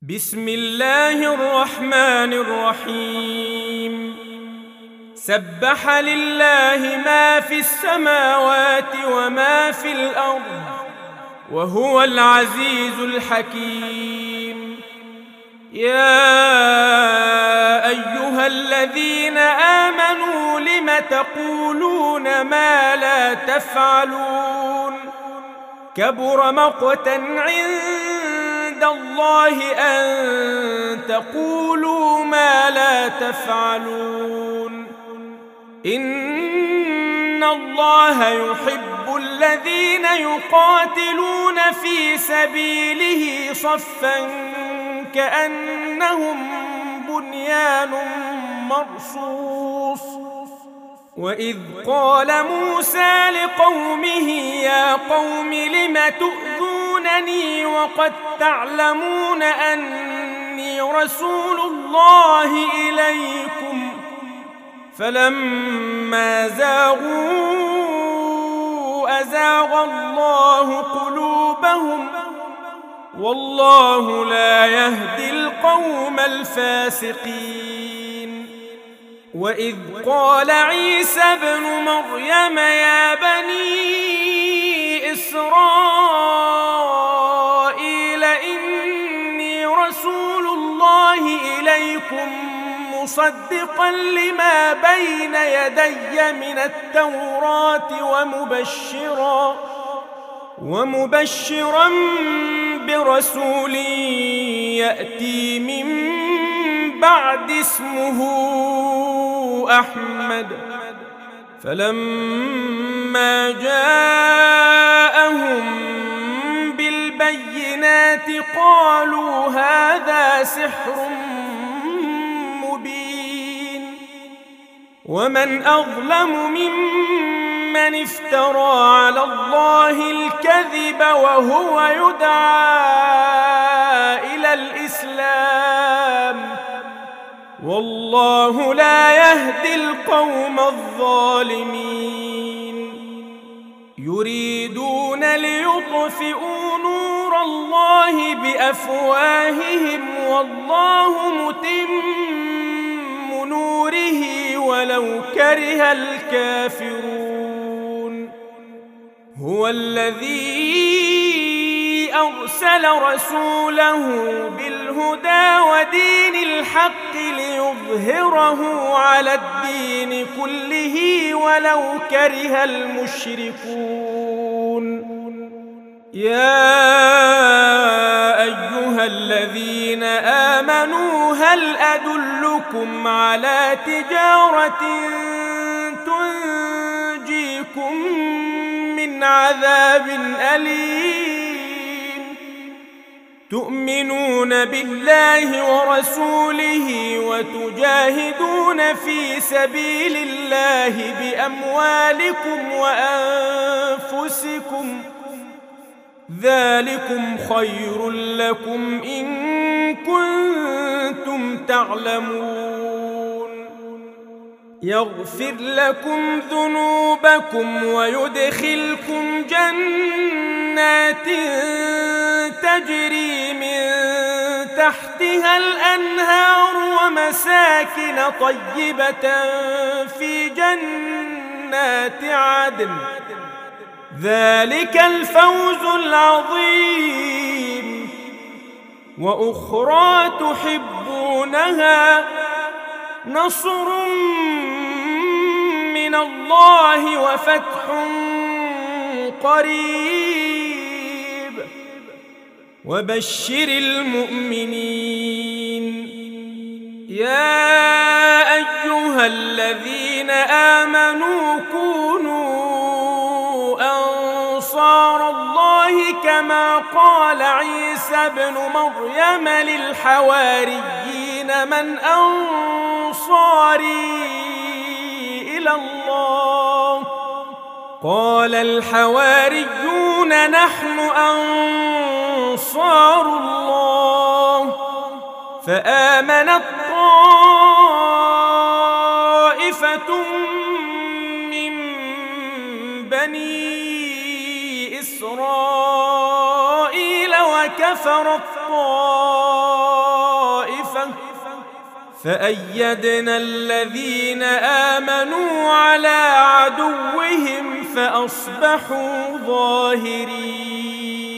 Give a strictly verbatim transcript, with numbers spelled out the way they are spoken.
بسم الله الرحمن الرحيم سبح لله ما في السماوات وما في الأرض وهو العزيز الحكيم. يا أيها الذين آمنوا لم تقولون ما لا تفعلون كبر مقتا عند الله أن تقولوا ما لا تفعلون. إن الله يحب الذين يقاتلون في سبيله صفا كأنهم بنيان مرصوص. وإذ قال موسى لقومه يا قوم لم تؤذونني وقد تعلمون أني رسول الله إليكم فلما زاغوا أزاغ الله قلوبهم والله لا يهدي القوم الفاسقين. وإذ قال عيسى ابن مريم يا بني إسرائيل إني رسول الله إليكم مصدقا لما بين يدي من التوراة ومبشرا ومبشرا برسول يأتي من بعد اسمه أحمد. فلما جاءهم بالبينات قالوا هذا سحر مبين. ومن أظلم ممن افترى على الله الكذب وهو يدعى إلى الإسلام والله لا يهدي القوم الظالمين. يريدون ليطفئوا نور الله بأفواههم والله متم نوره ولو كره الكافرون. هو الذي أرسل رسوله بالهدى ودين الحق ليظهره على الدين كله ولو كره المشركون. يا أيها الذين آمنوا هل أدلكم على تجارة تنجيكم من عذاب أليم تؤمنون بالله ورسوله وتجاهدون في سبيل الله بأموالكم وأنفسكم ذلكم خير لكم إن كنتم تعلمون. يغفر لكم ذنوبكم ويدخلكم جنات تجري من تحتها الأنهار ومساكن طيبة في جنات عدن ذلك الفوز العظيم. وأخرى تحبونها نصر من الله وفتح قريب وبشر المؤمنين. يا أيها الذين آمنوا كونوا أنصار الله كما قال عيسى ابن مريم للحواريين من أنصاري إلى الله قال الحواريون نحن أنصار الله. فآمنت طائفة من بني إسرائيل وكفر الطائفة فأيدنا الذين آمنوا على عدوهم فأصبحوا ظاهرين.